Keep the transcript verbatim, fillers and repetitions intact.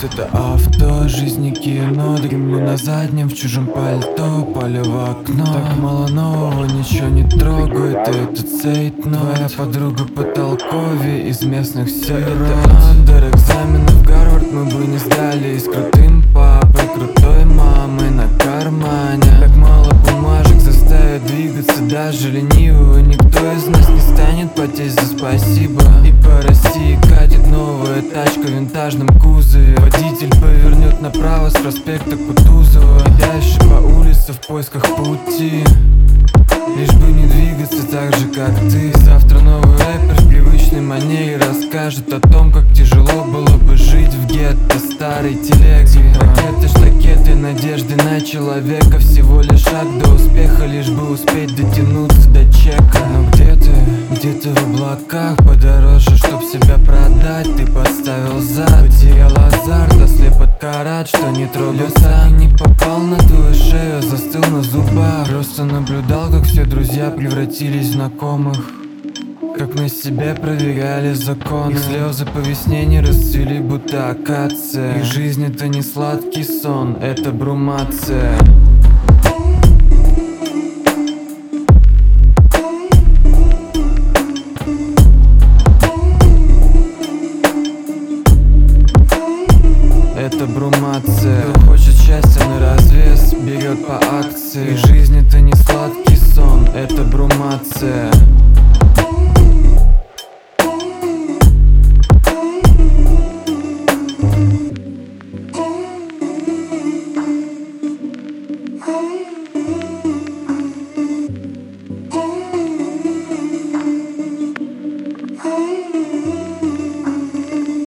это авто, жизнь не кино. Дремлю на заднем, в чужом пальто, палю в окно. Так мало нового, ничего не трогает, этот цейтнот. Твоя подруга потолковее из местных сирот. Андер экзамены в Гарвард мы бы не сдали. И с крутым папой, крутой мамой на кармане. Так мало бумажек заставит двигаться даже ленивого. Никто из нас не станет потеть за спасибо. И по России катит новая тачка в винтажном кузове. Водитель повернет направо с проспекта Кутузова и дальше по улице в поисках пути. Лишь бы не двигаться так же, как ты. Завтра новый рэпер в привычной манере расскажет о том, как тяжело было бы жить в гетто старой телеги. Ракеты, штакеты, надежды на человека. Всего лишь шаг до успеха, лишь бы успеть дотянуться до чека. Но где ты? Где-то в облаках, подороже, чтоб себя продать. Ты подставил зад, потерял азарт, ослеп от карат, что не трогал сам. Не попал на твою шею, застыл на зубах. Просто наблюдал, как все друзья превратились в знакомых, как на себе проверяли законы. Их слезы по весне не расцвели, будто акация. Их жизнь это не сладкий сон, это брумация. Это брумация. Кто хочет счастья на развес, берет по акции. И жизнь это не сладкий сон, это брумация. Hey.